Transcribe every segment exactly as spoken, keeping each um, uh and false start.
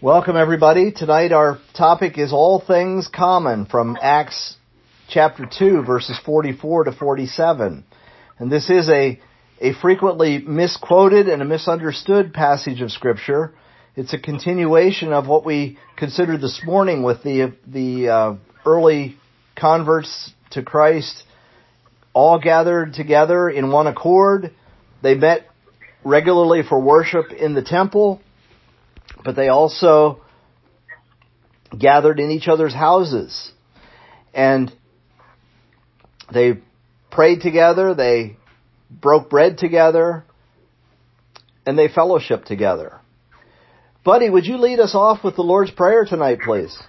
Welcome, everybody. Tonight our topic is All Things Common from Acts chapter two, verses forty-four to forty-seven. And this is a, a frequently misquoted and a misunderstood passage of Scripture. It's a continuation of what we considered this morning with the, the uh, early converts to Christ, all gathered together in one accord. They met regularly for worship in the temple, but they also gathered in each other's houses. And they prayed together, they broke bread together, and they fellowshiped together. Buddy, would you lead us off with the Lord's Prayer tonight, please?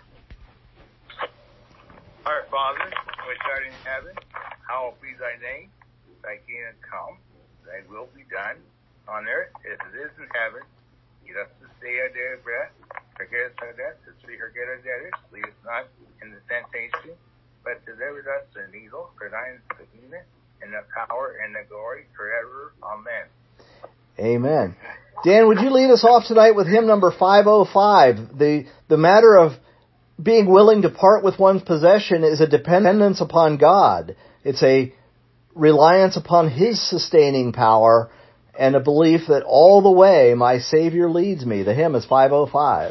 Our Father, which art in heaven, hallowed be thy name. Thy kingdom come, thy will be done, on earth as it is in heaven. Give us this day our daily bread. Forgive us our debts, as we forget our debtors. Lead us not into temptation, but deliver us from evil. For thine is the kingdom, and the power, and the glory, forever. Amen. Amen. Dan, would you lead us off tonight with hymn number five oh five? The, the matter of being willing to part with one's possession is a dependence upon God. It's a reliance upon His sustaining power, and a belief that all the way my Savior leads me. The hymn is five oh five.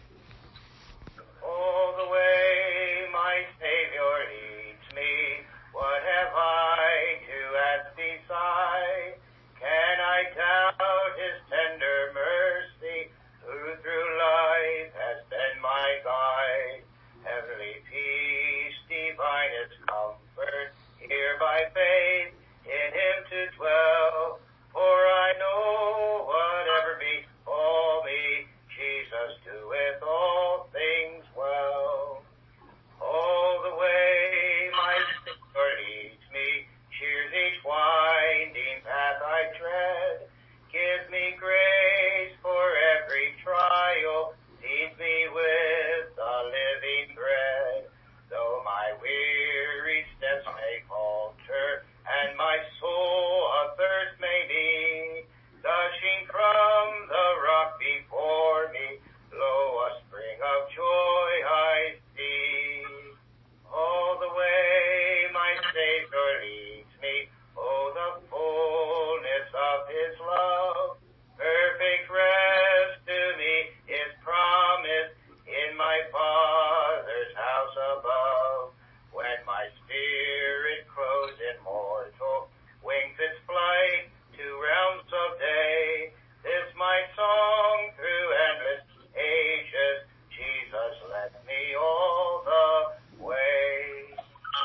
All the way my Savior leads me, what have I to ask beside? Can I doubt His tender mercy, who through life has been my guide? Heavenly peace, divinest comfort, here by faith in Him to dwell. For I know whatever befall me, Jesus doeth all things well. All the way my Savior leads me, cheers each winding path I tread, gives me grace for every trial, feeds me with the living bread. Though my weary steps may falter, and my soul athirst may be, gushing from the rock before me, lo, a spring of joy I see. All the way my Savior leads me, oh, the fullness of His love, perfect rest to me is promised in my Father's house above. When my spirit crows immortal, wings its flight to realms of day, this my song through endless ages, Jesus led me all the way.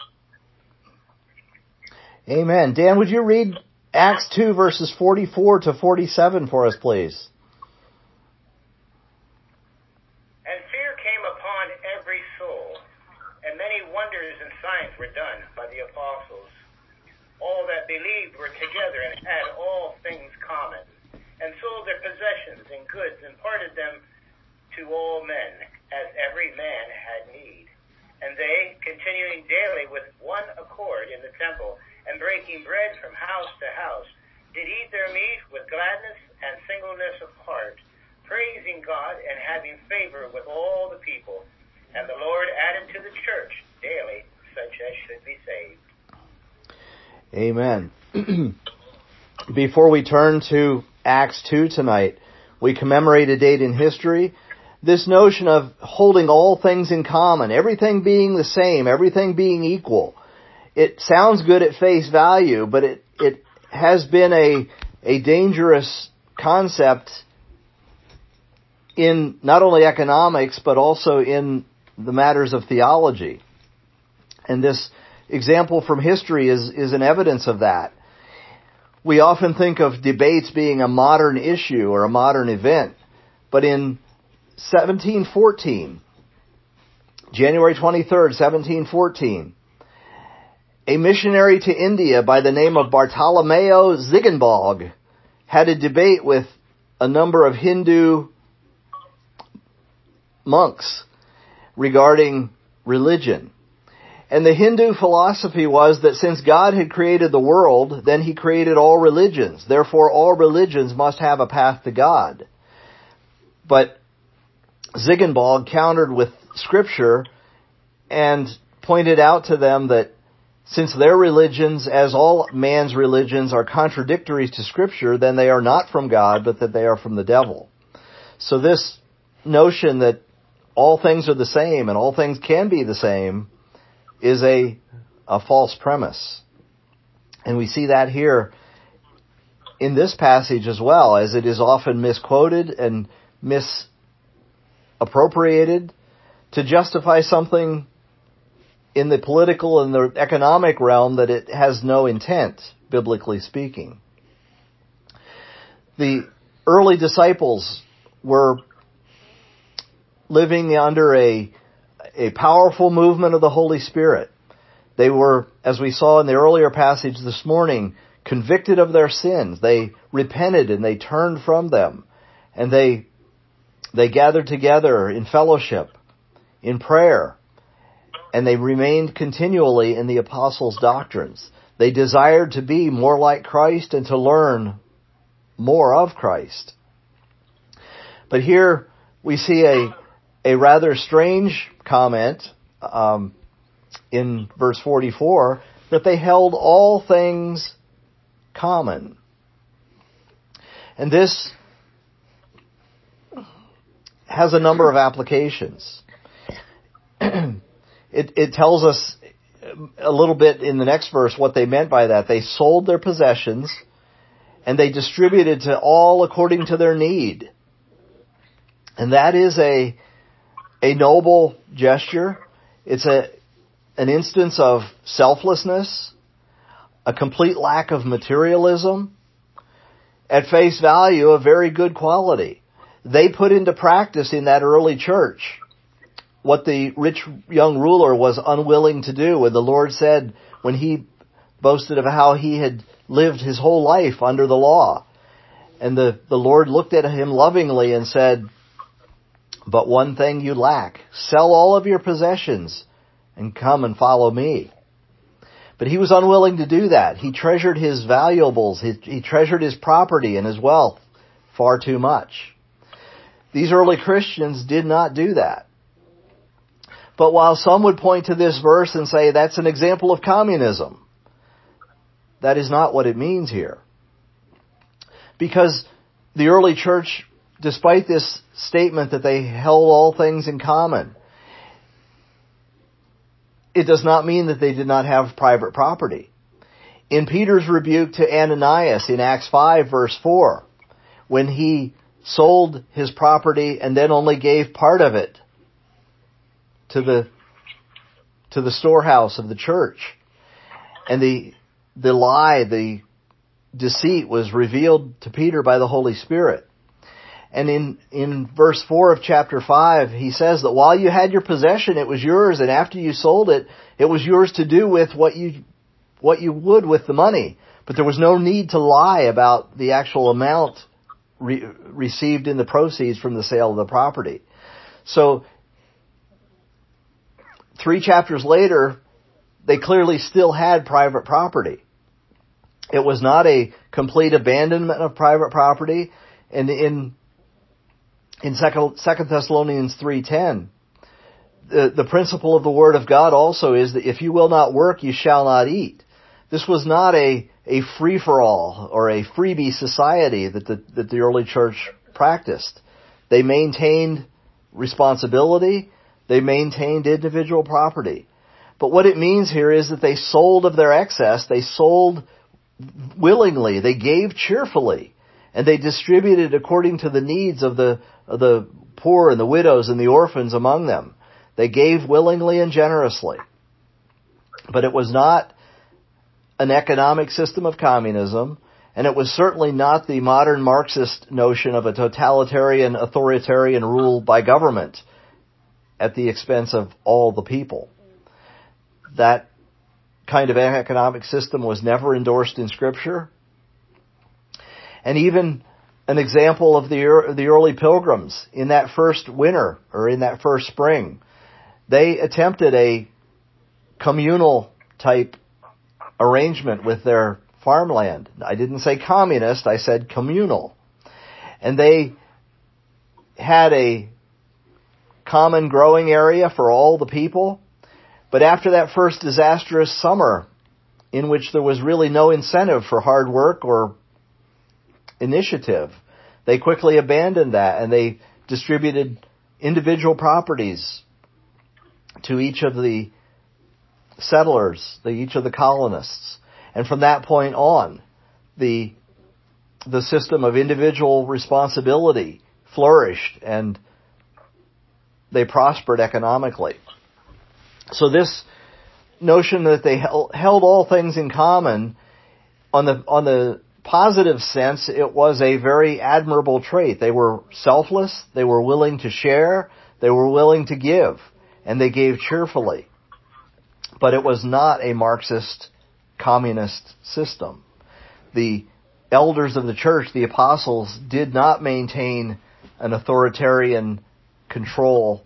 Amen. Dan, would you read Acts two, verses forty-four to forty-seven for us, please? And fear came upon every soul, and many wonders and signs were done by the apostles. All that believed were together and had all things common, and sold their possessions and goods and parted them to all men, as every man had need. And they, continuing daily with one accord in the temple, and breaking bread from house to house, did eat their meat with gladness and singleness of heart, praising God and having favor with all the people. And the Lord added to the church daily such as should be saved. Amen. Before we turn to Acts two tonight, we commemorate a date in history. This notion of holding all things in common, everything being the same, everything being equal. It sounds good at face value, but it, it has been a, a dangerous concept in not only economics, but also in the matters of theology. And this example from history is, is an evidence of that. We often think of debates being a modern issue or a modern event, but in seventeen fourteen, January twenty-third, seventeen fourteen, a missionary to India by the name of Bartolomeo Ziegenbalg had a debate with a number of Hindu monks regarding religion. And the Hindu philosophy was that since God had created the world, then He created all religions. Therefore, all religions must have a path to God. But Ziegenbalg countered with Scripture and pointed out to them that since their religions, as all man's religions, are contradictory to Scripture, then they are not from God, but that they are from the devil. So this notion that all things are the same and all things can be the same is a, a false premise. And we see that here in this passage as well, as it is often misquoted and misappropriated to justify something in the political and the economic realm that it has no intent, biblically speaking. The early disciples were living under a, a powerful movement of the Holy Spirit. They were, as we saw in the earlier passage this morning, convicted of their sins. They repented and they turned from them. And they, they gathered together in fellowship, in prayer. And they remained continually in the apostles' doctrines. They desired to be more like Christ and to learn more of Christ. But here we see a, a rather strange comment um, in verse forty-four, that they held all things common. And this has a number of applications. It, it tells us a little bit in the next verse what they meant by that. They sold their possessions and they distributed to all according to their need. And that is a, a noble gesture. It's a, an instance of selflessness, a complete lack of materialism, at face value, a very good quality. They put into practice in that early church what the rich young ruler was unwilling to do. When the Lord said, when he boasted of how he had lived his whole life under the law, and the, the Lord looked at him lovingly and said, but one thing you lack, sell all of your possessions and come and follow me. But he was unwilling to do that. He treasured his valuables, he, he treasured his property and his wealth far too much. These early Christians did not do that. But while some would point to this verse and say that's an example of communism, that is not what it means here. Because the early church, despite this statement that they held all things in common, it does not mean that they did not have private property. In Peter's rebuke to Ananias in Acts five verse four, when he sold his property and then only gave part of it to the to the storehouse of the church, and the the lie, the deceit was revealed to Peter by the Holy Spirit. And in, in verse four of chapter five, he says that while you had your possession, it was yours, and after you sold it, it was yours to do with what you what you would with the money. But there was no need to lie about the actual amount re- received in the proceeds from the sale of the property. So, three chapters later, they clearly still had private property. It was not a complete abandonment of private property. And in in Second Thessalonians three ten, the, the principle of the Word of God also is that if you will not work, you shall not eat. This was not a, a free-for-all or a freebie society that the, that the early church practiced. They maintained responsibility. They maintained individual property. But what it means here is that they sold of their excess. They sold willingly. They gave cheerfully. And they distributed according to the needs of the, of the poor and the widows and the orphans among them. They gave willingly and generously. But it was not an economic system of communism, and it was certainly not the modern Marxist notion of a totalitarian, authoritarian rule by government at the expense of all the people. That kind of economic system was never endorsed in Scripture. And even an example of the the early pilgrims in that first winter or in that first spring, they attempted a communal type arrangement with their farmland. I didn't say communist, I said communal. And they had a common growing area for all the people. But after that first disastrous summer, in which there was really no incentive for hard work or initiative, they quickly abandoned that and they distributed individual properties to each of the settlers, the, each of the colonists. And from that point on, the the system of individual responsibility flourished and they prospered economically. So this notion that they held, held all things in common, on the on the positive sense, it was a very admirable trait. They were selfless, they were willing to share, they were willing to give, and they gave cheerfully. But it was not a Marxist communist system. The elders of the church, the apostles, did not maintain an authoritarian control,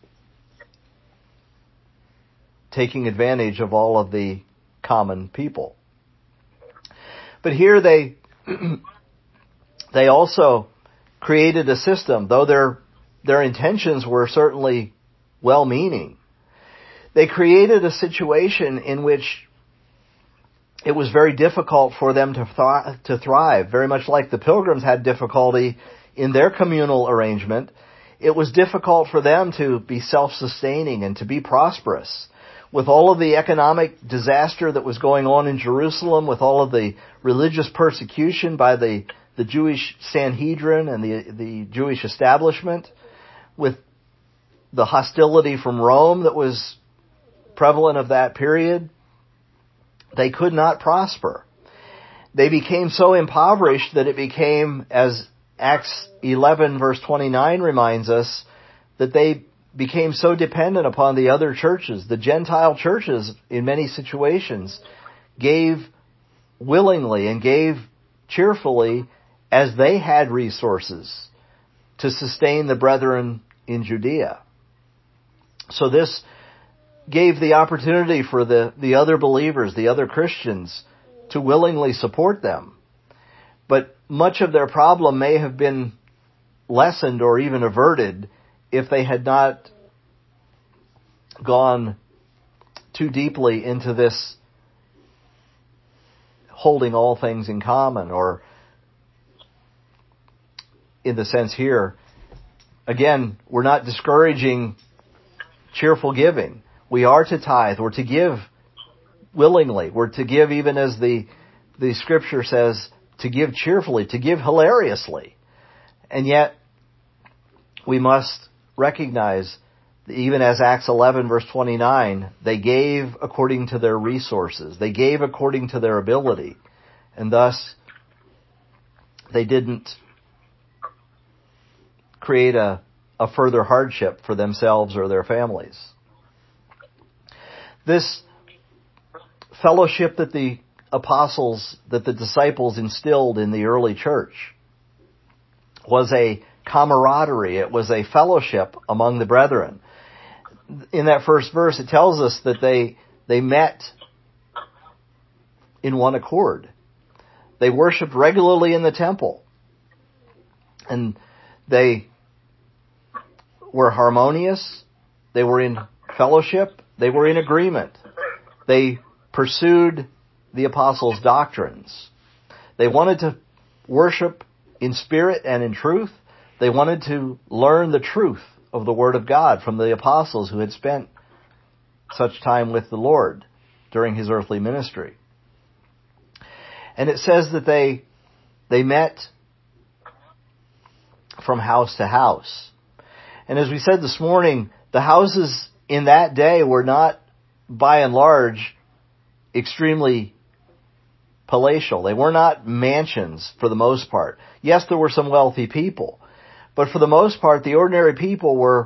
taking advantage of all of the common people. But here they they also created a system, though their their intentions were certainly well-meaning. They created a situation in which it was very difficult for them to th- to thrive, very much like the Pilgrims had difficulty in their communal arrangement. It was difficult for them to be self-sustaining and to be prosperous. With all of the economic disaster that was going on in Jerusalem, with all of the religious persecution by the, the Jewish Sanhedrin and the, the Jewish establishment, with the hostility from Rome that was prevalent of that period, they could not prosper. They became so impoverished that it became, as Acts eleven verse twenty-nine reminds us, that they became so dependent upon the other churches. The Gentile churches, in many situations, gave willingly and gave cheerfully as they had resources to sustain the brethren in Judea. So this gave the opportunity for the, the other believers, the other Christians, to willingly support them. But much of their problem may have been lessened or even averted if they had not gone too deeply into this holding all things in common, or in the sense here, again, we're not discouraging cheerful giving. We are to tithe. We're to give willingly. We're to give, even as the the scripture says, to give cheerfully, to give hilariously. And yet, we must recognize, even as Acts eleven verse twenty-nine, they gave according to their resources. They gave according to their ability. And thus, they didn't create a, a further hardship for themselves or their families. This fellowship that the apostles, that the disciples instilled in the early church was a camaraderie. It was a fellowship among the brethren. In that first verse, it tells us that they they met in one accord. They worshiped regularly in the temple. And they were harmonious. They were in fellowship. They were in agreement. They pursued the apostles' doctrines. They wanted to worship in spirit and in truth. They wanted to learn the truth of the Word of God from the apostles who had spent such time with the Lord during His earthly ministry. And it says that they they met from house to house. And as we said this morning, the houses in that day were not, by and large, extremely palatial. They were not mansions for the most part. Yes, there were some wealthy people, but for the most part, the ordinary people were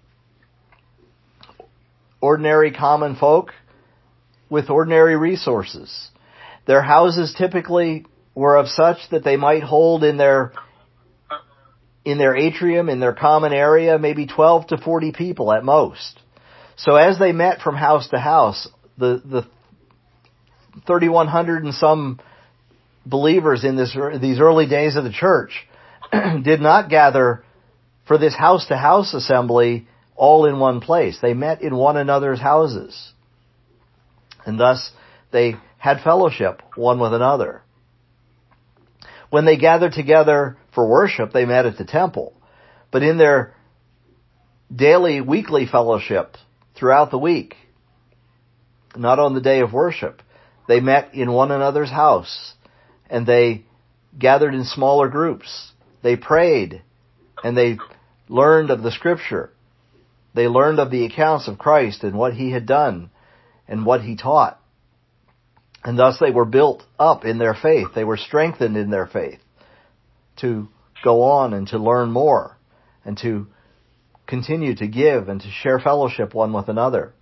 ordinary common folk with ordinary resources. Their houses typically were of such that they might hold in their in their atrium, in their common area, maybe twelve to forty people at most. So as they met from house to house, the the thirty-one hundred and some believers in this these early days of the church did not gather for this house-to-house assembly all in one place. They met in one another's houses. And thus they had fellowship one with another. When they gathered together for worship, they met at the temple. But in their daily, weekly fellowship throughout the week, not on the day of worship, they met in one another's house, and they gathered in smaller groups. They prayed, and they learned of the Scripture. They learned of the accounts of Christ and what He had done and what He taught. And thus they were built up in their faith. They were strengthened in their faith to go on and to learn more and to continue to give and to share fellowship one with another.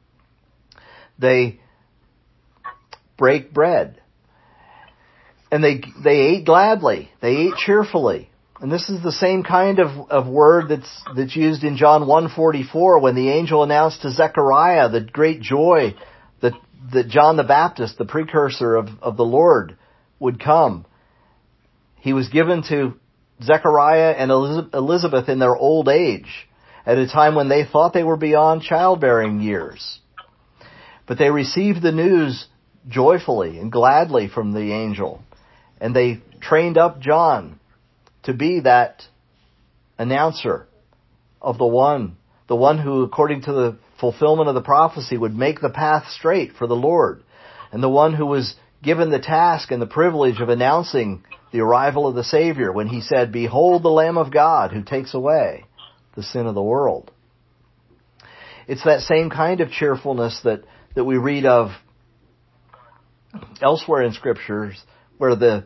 They break bread. And they they ate gladly. They ate cheerfully. And this is the same kind of, of word that's that's used in John one forty-four when the angel announced to Zechariah the great joy that that John the Baptist, the precursor of, of the Lord, would come. He was given to Zechariah and Elizabeth in their old age, at a time when they thought they were beyond childbearing years. But they received the news joyfully and gladly from the angel, and they trained up John to be that announcer of the one, the one who, according to the fulfillment of the prophecy, would make the path straight for the Lord, and the one who was given the task and the privilege of announcing the arrival of the Savior when He said, "Behold the Lamb of God who takes away the sin of the world." It's that same kind of cheerfulness that, that we read of elsewhere in Scriptures, where the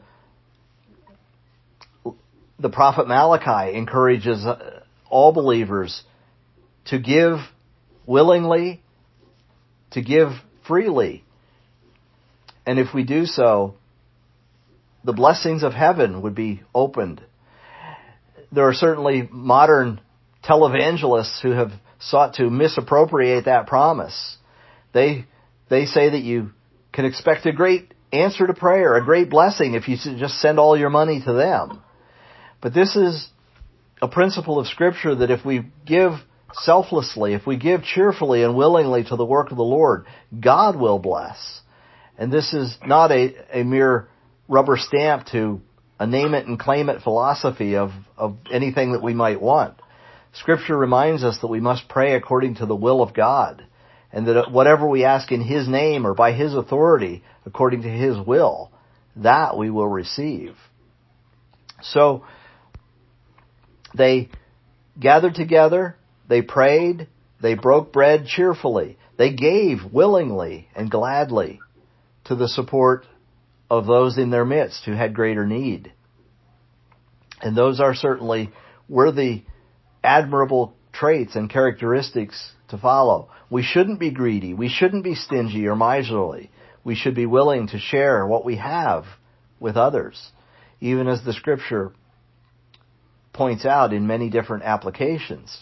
the prophet Malachi encourages all believers to give willingly, to give freely. And if we do so, the blessings of heaven would be opened. There are certainly modern televangelists who have sought to misappropriate that promise. They they say that you can expect a great answer to prayer, a great blessing if you just send all your money to them. But this is a principle of Scripture that if we give selflessly, if we give cheerfully and willingly to the work of the Lord, God will bless. And this is not a, a mere rubber stamp to a name it and claim it philosophy of, of anything that we might want. Scripture reminds us that we must pray according to the will of God, and that whatever we ask in His name or by His authority, according to His will, that we will receive. So, they gathered together, they prayed, they broke bread cheerfully, they gave willingly and gladly to the support of those in their midst who had greater need. And those are certainly worthy, admirable traits and characteristics to follow. We shouldn't be greedy. We shouldn't be stingy or miserly. We should be willing to share what we have with others, even as the Scripture points out in many different applications.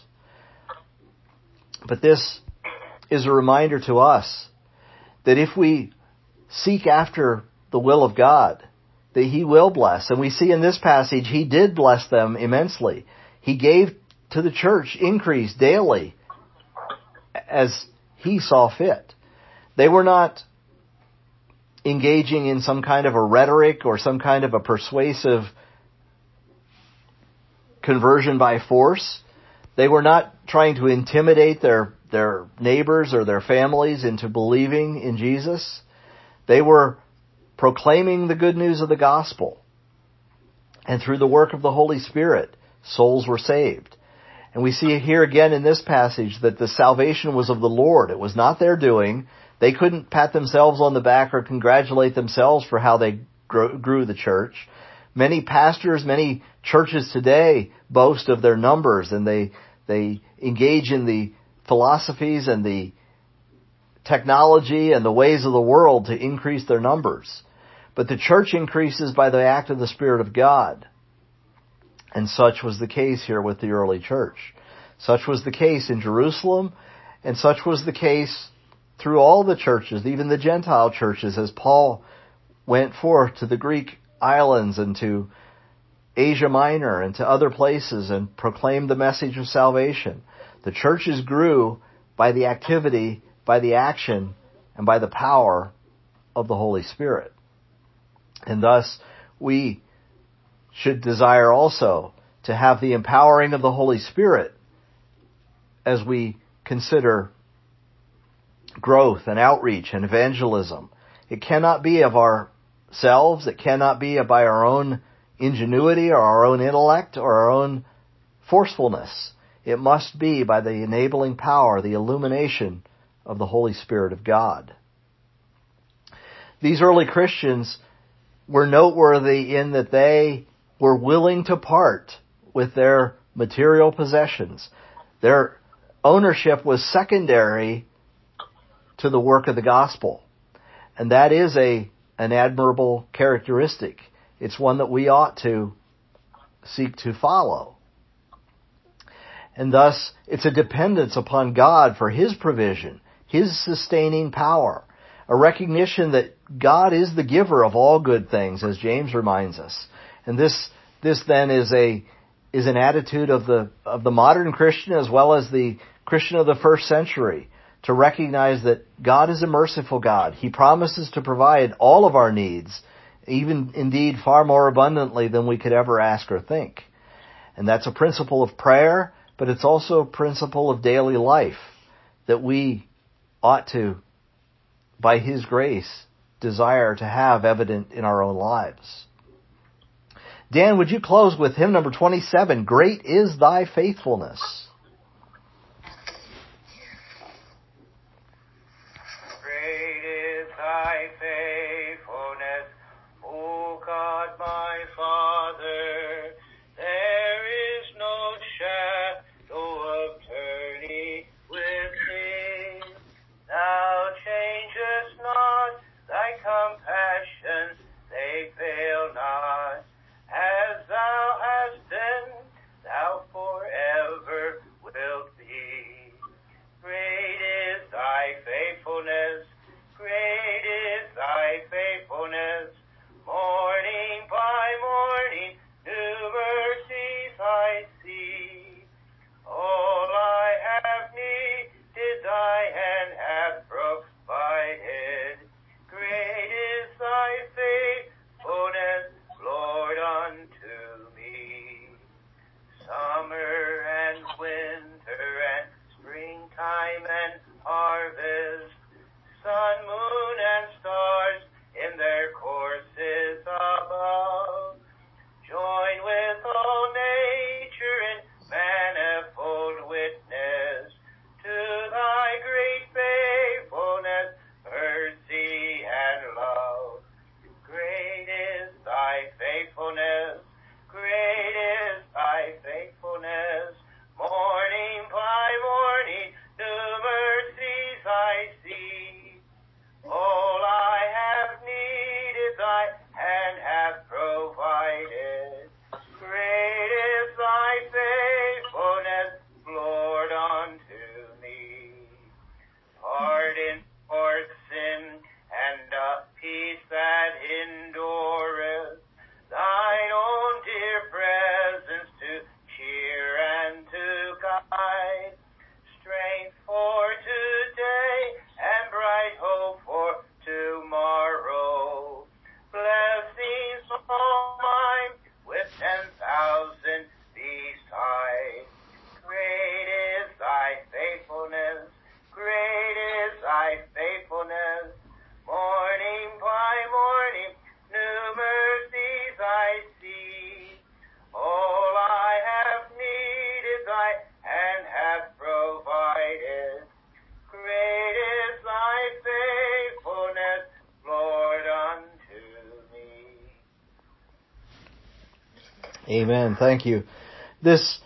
But this is a reminder to us that if we seek after the will of God, that He will bless. And we see in this passage, He did bless them immensely. He gave to the church increase daily as He saw fit. They were not engaging in some kind of a rhetoric or some kind of a persuasive conversion by force. They were not trying to intimidate their, their neighbors or their families into believing in Jesus. They were proclaiming the good news of the gospel. And through the work of the Holy Spirit, souls were saved. And we see here again in this passage that the salvation was of the Lord. It was not their doing. They couldn't pat themselves on the back or congratulate themselves for how they grew the church. Many pastors, many churches today boast of their numbers, and they they engage in the philosophies and the technology and the ways of the world to increase their numbers. But the church increases by the act of the Spirit of God. And such was the case here with the early church. Such was the case in Jerusalem, and such was the case through all the churches, even the Gentile churches, as Paul went forth to the Greek islands and to Asia Minor and to other places and proclaimed the message of salvation. The churches grew by the activity, by the action, and by the power of the Holy Spirit. And thus, we should desire also to have the empowering of the Holy Spirit as we consider growth and outreach and evangelism. It cannot be of ourselves. It cannot be by our own ingenuity or our own intellect or our own forcefulness. It must be by the enabling power, the illumination of the Holy Spirit of God. These early Christians were noteworthy in that they were willing to part with their material possessions. Their ownership was secondary to the work of the gospel. And that is a an admirable characteristic. It's one that we ought to seek to follow. And thus, it's a dependence upon God for His provision, His sustaining power, a recognition that God is the giver of all good things, as James reminds us. And this this then is a is an attitude of the of the modern Christian as well as the Christian of the first century, to recognize that God is a merciful God. He promises to provide all of our needs, even indeed far more abundantly than we could ever ask or think. And that's a principle of prayer, but it's also a principle of daily life that we ought to, by His grace, desire to have evident in our own lives. Dan, would you close with hymn number twenty-seven, Great is Thy Faithfulness? Amen. Thank you. This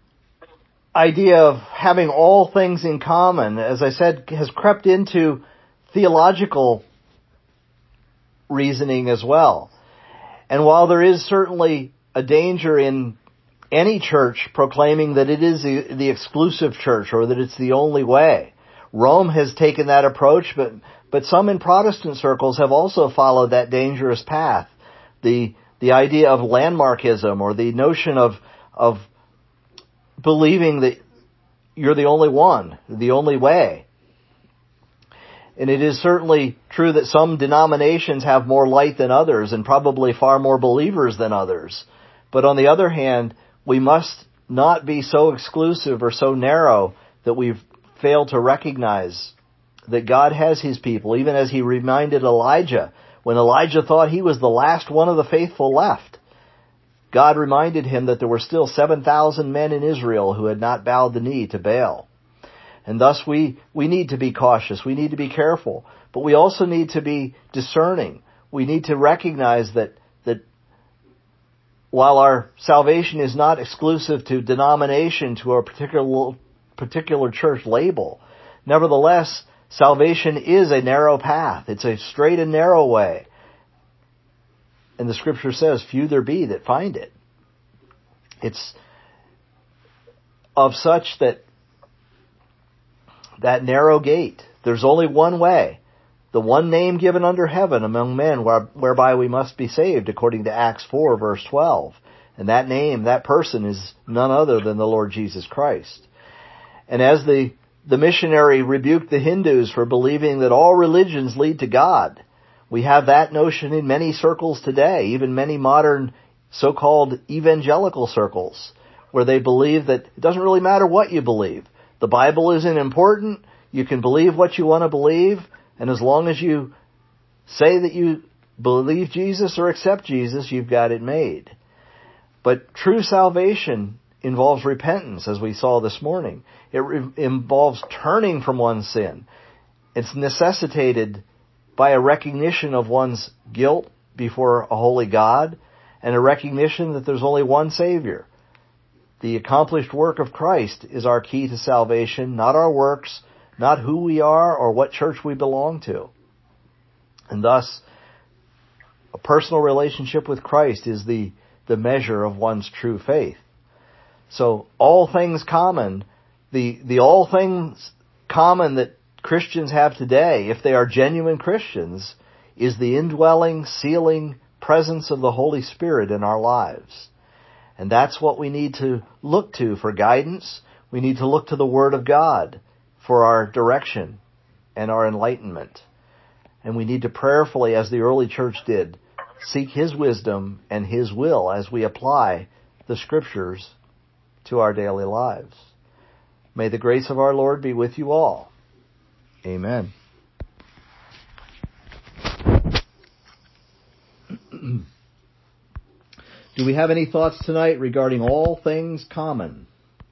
idea of having all things in common, as I said, has crept into theological reasoning as well. And while there is certainly a danger in any church proclaiming that it is the, the exclusive church or that it's the only way, Rome has taken that approach, but, but some in Protestant circles have also followed that dangerous path. The The idea of landmarkism, or the notion of of believing that you're the only one, the only way. And it is certainly true that some denominations have more light than others and probably far more believers than others. But on the other hand, we must not be so exclusive or so narrow that we fail to recognize that God has His people, even as He reminded Elijah. When Elijah thought he was the last one of the faithful left, God reminded him that there were still seven thousand men in Israel who had not bowed the knee to Baal. And thus we, we need to be cautious. We need to be careful. But we also need to be discerning. We need to recognize that, that while our salvation is not exclusive to denomination, to a particular, particular church label, nevertheless, salvation is a narrow path. It's a straight and narrow way. And the Scripture says, few there be that find it. It's of such that that narrow gate, there's only one way, the one name given under heaven among men where, whereby we must be saved, according to Acts four, verse twelve. And that name, that person, is none other than the Lord Jesus Christ. And as the, the missionary rebuked the Hindus for believing that all religions lead to God, we have that notion in many circles today, even many modern so-called evangelical circles, where they believe that it doesn't really matter what you believe. The Bible isn't important. You can believe what you want to believe, and as long as you say that you believe Jesus or accept Jesus, you've got it made. But true salvation involves repentance, as we saw this morning. It re- involves turning from one's sin. It's necessitated by a recognition of one's guilt before a holy God, and a recognition that there's only one Savior. The accomplished work of Christ is our key to salvation, not our works, not who we are or what church we belong to. And thus, a personal relationship with Christ is the, the measure of one's true faith. So, all things common, the, the all things common that Christians have today, if they are genuine Christians, is the indwelling, sealing presence of the Holy Spirit in our lives. And that's what we need to look to for guidance. We need to look to the Word of God for our direction and our enlightenment. And we need to prayerfully, as the early church did, seek His wisdom and His will as we apply the Scriptures to our daily lives. May the grace of our Lord be with you all. Amen. Do we have any thoughts tonight regarding all things common?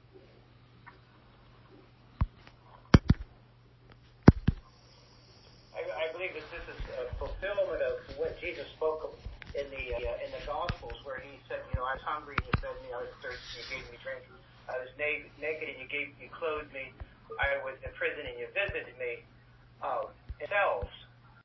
I, I believe that this is a fulfillment of what Jesus spoke of in the uh, in the Gospels, where He said, "You know, I was hungry and you fed me; I was thirsty and you gave me drink; I was na- naked and you gave you clothed me; I was in prison and you visited me." Uh, themselves.